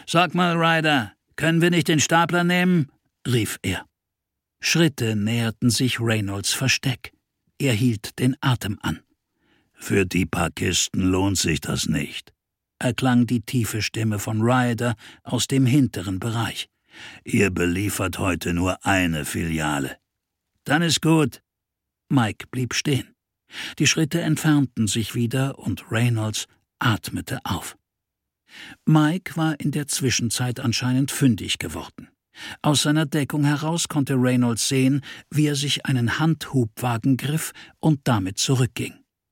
»Sag mal, Ryder, können wir nicht den Stapler nehmen?« rief er. Schritte näherten sich Reynolds Versteck. Er hielt den Atem an. »Für die paar Kisten lohnt sich das nicht«, erklang die tiefe Stimme von Ryder aus dem hinteren Bereich. »Ihr beliefert heute nur eine Filiale.« »Dann ist gut.« Mike blieb stehen. Die Schritte entfernten sich wieder und Reynolds atmete auf. Mike war in der Zwischenzeit anscheinend fündig geworden. Aus seiner Deckung heraus konnte Reynolds sehen, wie er sich einen Handhubwagen griff und damit zurückging.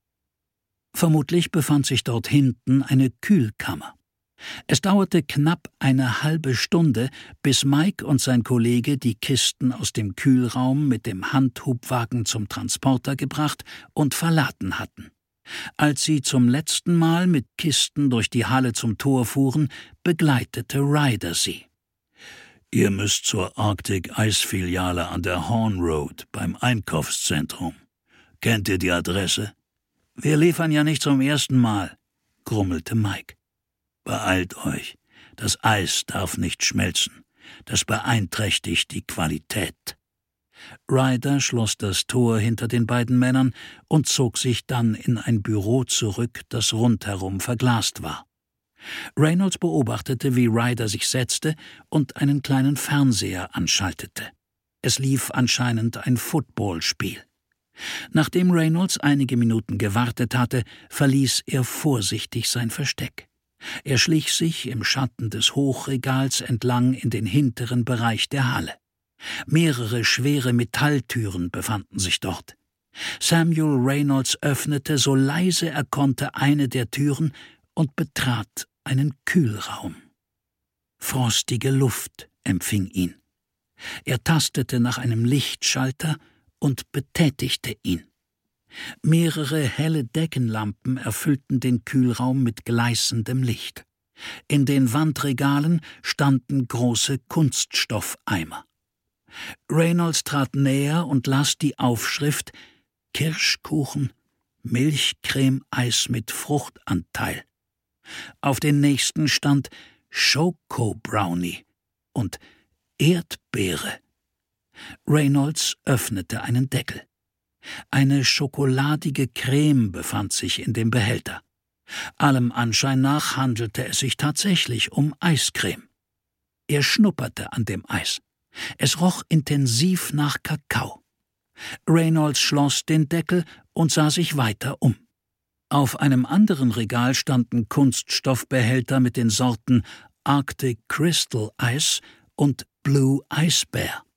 Vermutlich befand sich dort hinten eine Kühlkammer. Es dauerte knapp eine halbe Stunde, bis Mike und sein Kollege die Kisten aus dem Kühlraum mit dem Handhubwagen zum Transporter gebracht und verladen hatten. Als sie zum letzten Mal mit Kisten durch die Halle zum Tor fuhren, begleitete Ryder sie. »Ihr müsst zur Arctic-Eis-Filiale an der Horn Road beim Einkaufszentrum. Kennt ihr die Adresse?« »Wir liefern ja nicht zum ersten Mal«, grummelte Mike. »Beeilt euch. Das Eis darf nicht schmelzen. Das beeinträchtigt die Qualität.« Ryder schloss das Tor hinter den beiden Männern und zog sich dann in ein Büro zurück, das rundherum verglast war. Reynolds beobachtete, wie Ryder sich setzte und einen kleinen Fernseher anschaltete. Es lief anscheinend ein Footballspiel. Nachdem Reynolds einige Minuten gewartet hatte, verließ er vorsichtig sein Versteck. Er schlich sich im Schatten des Hochregals entlang in den hinteren Bereich der Halle. Mehrere schwere Metalltüren befanden sich dort. Samuel Reynolds öffnete so leise er konnte eine der Türen und betrat einen Kühlraum. Frostige Luft empfing ihn. Er tastete nach einem Lichtschalter und betätigte ihn. Mehrere helle Deckenlampen erfüllten den Kühlraum mit gleißendem Licht. In den Wandregalen standen große Kunststoffeimer. Reynolds trat näher und las die Aufschrift »Kirschkuchen, Milchcreme-Eis mit Fruchtanteil«. Auf den nächsten stand »Schoko-Brownie« und »Erdbeere«. Reynolds öffnete einen Deckel. Eine schokoladige Creme befand sich in dem Behälter. Allem Anschein nach handelte es sich tatsächlich um Eiscreme. Er schnupperte an dem Eis. Es roch intensiv nach Kakao. Reynolds schloss den Deckel und sah sich weiter um. Auf einem anderen Regal standen Kunststoffbehälter mit den Sorten Arctic Crystal Ice und Blue Ice Bear.